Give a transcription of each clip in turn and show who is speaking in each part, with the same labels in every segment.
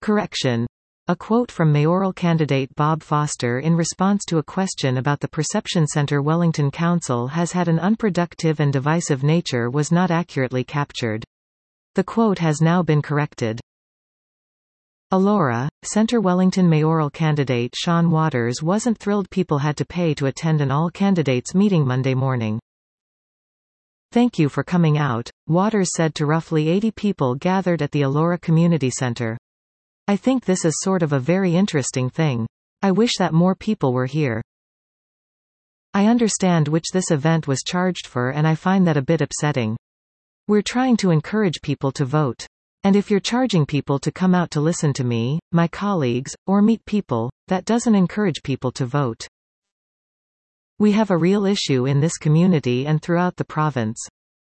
Speaker 1: Correction. A quote from mayoral candidate Bob Foster in response to a question about the Perception Center Wellington Council has had an unproductive and divisive nature was not accurately captured. The quote has now been corrected. Elora, Center Wellington mayoral candidate Sean Waters wasn't thrilled people had to pay to attend an all-candidates meeting Monday morning. "Thank you for coming out," Waters said to roughly 80 people gathered at the Elora Community Center. "I think this is sort of a very interesting thing. I wish that more people were here. I understand which this event was charged for and I find that a bit upsetting. We're trying to encourage people to vote. And if you're charging people to come out to listen to me, my colleagues, or meet people, that doesn't encourage people to vote. We have a real issue in this community and throughout the province.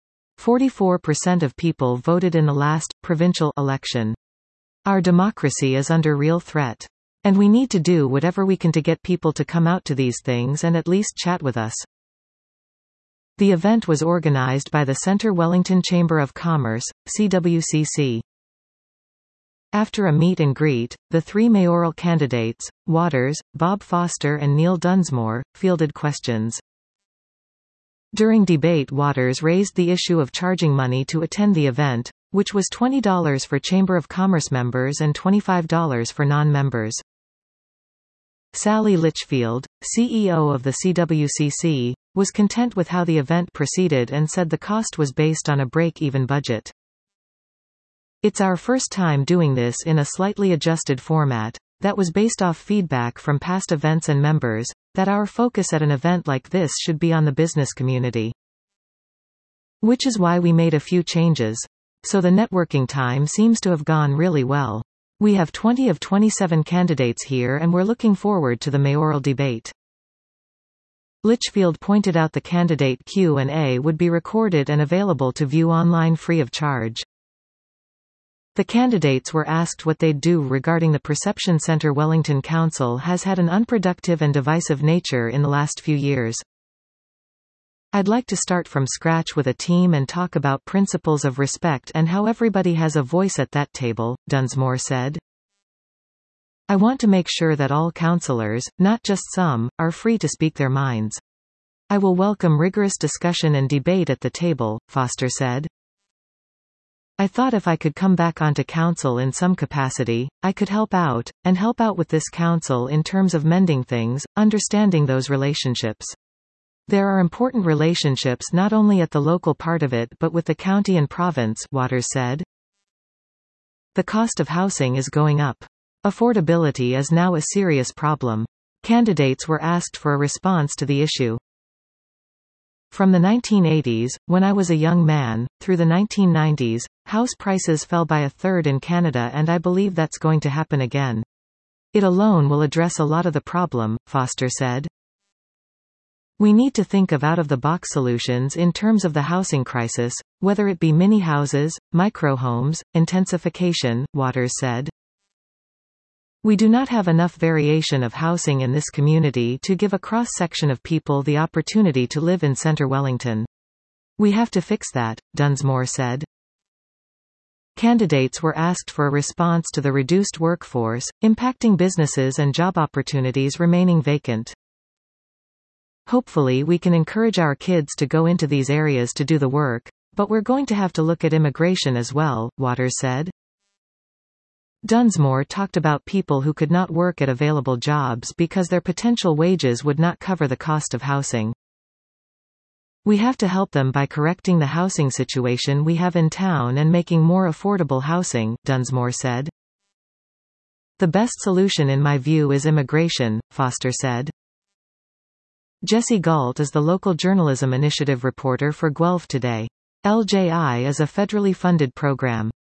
Speaker 1: 44% of people voted in the last provincial election. Our democracy is under real threat. And we need to do whatever we can to get people to come out to these things and at least chat with us." The event was organized by the Centre Wellington Chamber of Commerce, CWCC. After a meet and greet, the three mayoral candidates, Waters, Bob Foster and Neil Dunsmore, fielded questions. During debate, Waters raised the issue of charging money to attend the event, which was $20 for Chamber of Commerce members and $25 for non-members. Sally Litchfield, CEO of the CWCC, was content with how the event proceeded and said the cost was based on a break-even budget. "It's our first time doing this in a slightly adjusted format, that was based off feedback from past events and members, that our focus at an event like this should be on the business community. Which is why we made a few changes. So the networking time seems to have gone really well. We have 20 of 27 candidates here and we're looking forward to the mayoral debate." Litchfield pointed out the candidate Q&A would be recorded and available to view online free of charge. The candidates were asked what they'd do regarding the Perception Center Wellington Council has had an unproductive and divisive nature in the last few years. "I'd like to start from scratch with a team and talk about principles of respect and how everybody has a voice at that table," Dunsmore said. "I want to make sure that all councillors, not just some, are free to speak their minds. I will welcome rigorous discussion and debate at the table," Foster said. "I thought if I could come back onto council in some capacity, I could help out with this council in terms of mending things, understanding those relationships. There are important relationships not only at the local part of it but with the county and province," Waters said. "The cost of housing is going up. Affordability is now a serious problem." Candidates were asked for a response to the issue. "From the 1980s, when I was a young man, through the 1990s, house prices fell by a third in Canada and I believe that's going to happen again. It alone will address a lot of the problem," Foster said. "We need to think of out-of-the-box solutions in terms of the housing crisis, whether it be mini-houses, micro-homes, intensification," Waters said. "We do not have enough variation of housing in this community to give a cross-section of people the opportunity to live in Centre Wellington. We have to fix that," Dunsmore said. Candidates were asked for a response to the reduced workforce, impacting businesses and job opportunities remaining vacant. "Hopefully we can encourage our kids to go into these areas to do the work, but we're going to have to look at immigration as well," Waters said. Dunsmore talked about people who could not work at available jobs because their potential wages would not cover the cost of housing. "We have to help them by correcting the housing situation we have in town and making more affordable housing," Dunsmore said. "The best solution in my view is immigration," Foster said. Jesse Galt is the local journalism initiative reporter for Guelph Today. LJI is a federally funded program.